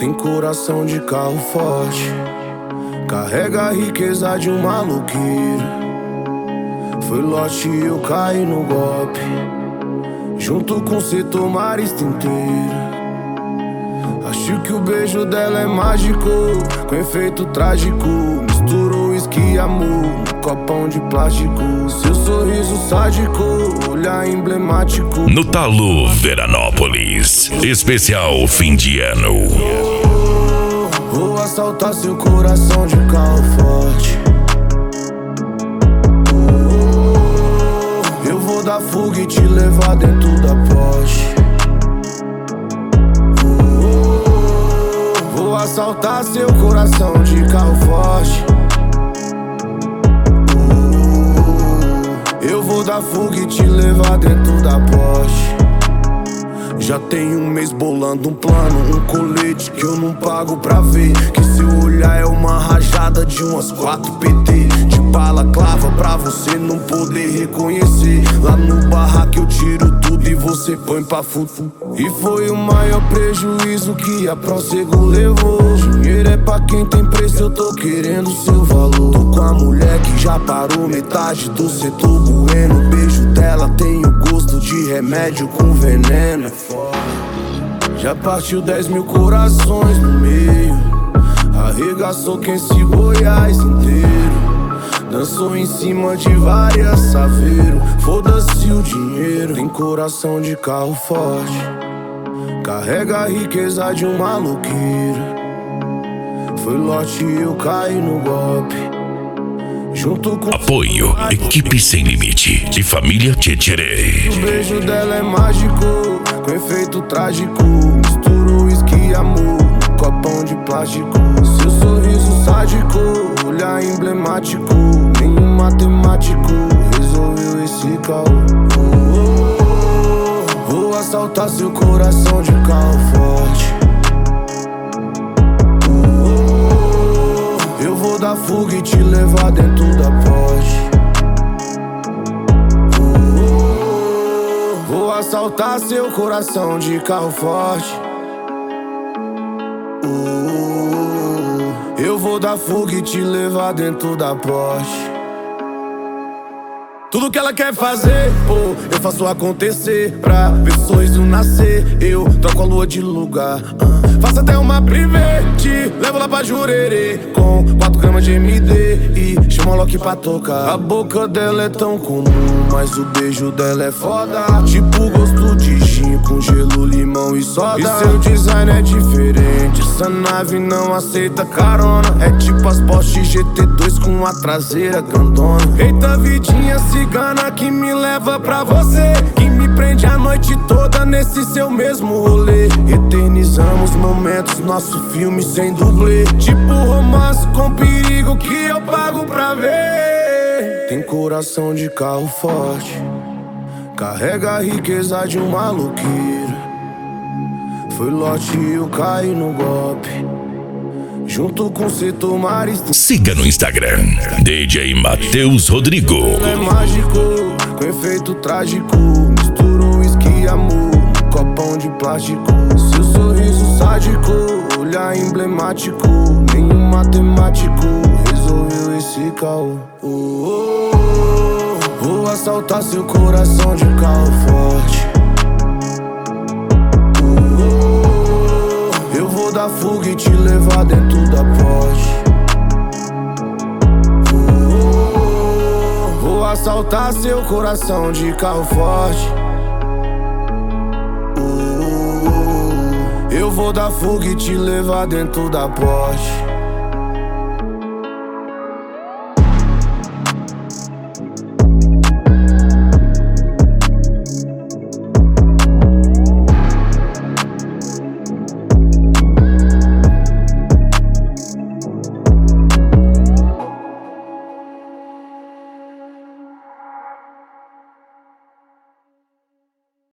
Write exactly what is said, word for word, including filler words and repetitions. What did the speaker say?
Tem coração de carro forte, carrega a riqueza de um maluqueiro. Foi lote e eu caí no golpe, junto com o setor marista inteiro. Acho que o beijo dela é mágico, com efeito trágico. Misturou uísque e amor no copão de plástico. Seu sorriso sádico, olhar emblemático. No Talo Veranópolis, especial fim de ano. Oh, vou assaltar seu coração de carro forte. Oh, eu vou dar fuga e te levar dentro da Porsche. Vou assaltar seu coração de carro forte. uh, Eu vou dar fuga e te levar dentro da Porsche. Já tenho um mês bolando um plano, um colete que eu não pago pra ver. Que seu olhar é uma rajada de umas quatro P T. De bala clava pra você não poder reconhecer. Lá no barraco eu tiro tudo e você põe pra fufu. E foi o maior prejuízo que a Prosego levou. Dinheiro é pra quem tem preço, eu tô querendo seu valor. Tô com a mulher que já parou metade do setor bueno. O beijo dela tem o gosto de remédio com veneno. Já partiu dez mil corações no meio, arregaçou quem se Goiás inteiro. Dançou em cima de várias saveiro. Foda-se o dinheiro. Tem coração de carro forte, carrega a riqueza de um maluqueiro. Foi lote e eu caí no golpe, junto com apoio Equipe Sem Limite de Família Tietcherê. O beijo dela é mágico, com efeito trágico. Misturou uísque e amor no copão de plástico. Seu sorriso sádico, olhar emblemático. Nenhum matemático resolveu esse caô. oh, oh, oh. Vou assaltar seu coração de carro forte. oh, oh. Eu vou dar fuga e te levar dentro da Porsche. Vou assaltar seu coração de carro forte. uh, Eu vou dar fuga e te levar dentro da Porsche. Tudo que ela quer fazer, pô, eu faço acontecer. Pra ver sorriso nascer, eu troco a lua de lugar. uh, Faço até uma privê, te levo lá pra Jurerê, com quatro gramas de M D e chama o Loki pra tocar. A boca dela é tão comum, mas o beijo dela é foda. Tipo gosto de gin com gelo, limão e soda. E seu design é diferente, essa nave não aceita carona. É tipo as Porsche G T dois com a traseira grandona. Eita vidinha cigana que me leva pra você, que me prende a noite toda nesse seu mesmo rolê. Eternizamos momentos, nosso filme sem dublê. Tipo romance com perigo que eu pago pra ver. Tem coração de carro forte, carrega a riqueza de um maluqueiro. Foi lote e eu caí no golpe, junto com o setor marista. Siga no Instagram D J Matheus Rodrigo. É mágico, com efeito trágico. Misturou uísque e amor no copão de plástico. Seu sorriso sádico, olhar emblemático. Nenhum matemático resolveu esse caô. oh, oh, oh. Vou assaltar seu coração de carro forte. oh, oh. Eu vou dar fuga e te levar dentro da Porsche. Vou assaltar seu coração de carro forte. uh, Eu vou dar fuga e te levar dentro da Porsche.